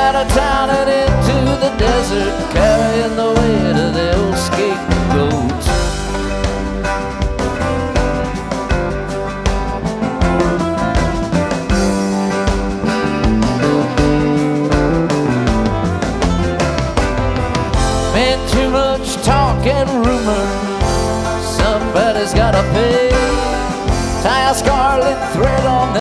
out of town and into the desert, carrying the weight of the old scapegoat. Been too much talk and rumor, somebody's gotta pay.